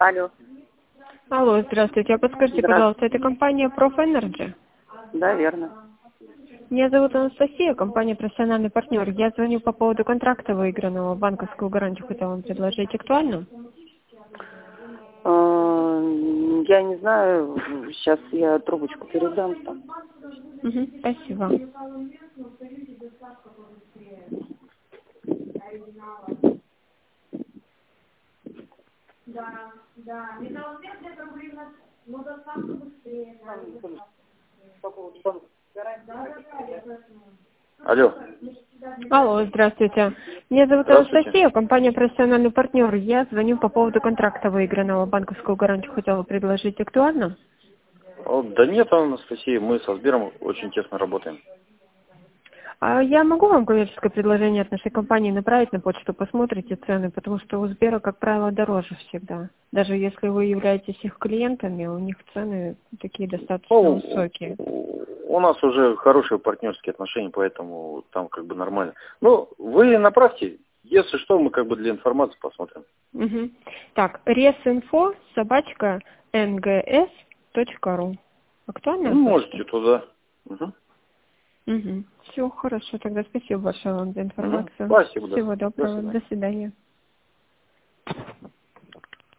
Алло. Алло, здравствуйте. А подскажите, пожалуйста, это компания Prof Energy? Да, верно. Меня зовут Анастасия, компания «Профессиональный партнер». Я звоню по поводу контракта выигранного. Банковскую гарантию хотела вам предложить. Актуально? Я не знаю, сейчас я трубочку передам там. Спасибо. Алло. Алло, здравствуйте. Меня зовут Здравствуйте. Анастасия, компания «Профессиональный партнер». Я звоню по поводу контракта выигранного. Банковскую гарантию хотела предложить. Актуально? Да нет, Анастасия, мы со Сбером очень тесно работаем. А я могу вам коммерческое предложение от нашей компании направить на почту, посмотрите цены, потому что у Сбера, как правило, дороже всегда. Даже если вы являетесь их клиентами, у них цены такие достаточно высокие. У нас уже хорошие партнерские отношения, поэтому там как бы нормально. Ну, вы направьте, если что, мы как бы для информации посмотрим. Так, resinfo@ngs.ru. Актуальная почта? Можете туда. Все, хорошо. Тогда спасибо большое вам за информацию. Спасибо, Всего до доброго. свидания. До свидания.